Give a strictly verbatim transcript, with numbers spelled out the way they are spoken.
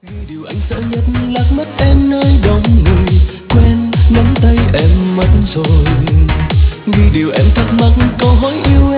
Vì điều anh sợ nhất lạc mất em nơi đông người, quên nắm tay em mất rồi. Vì điều em thắc mắc câu hỏi yêu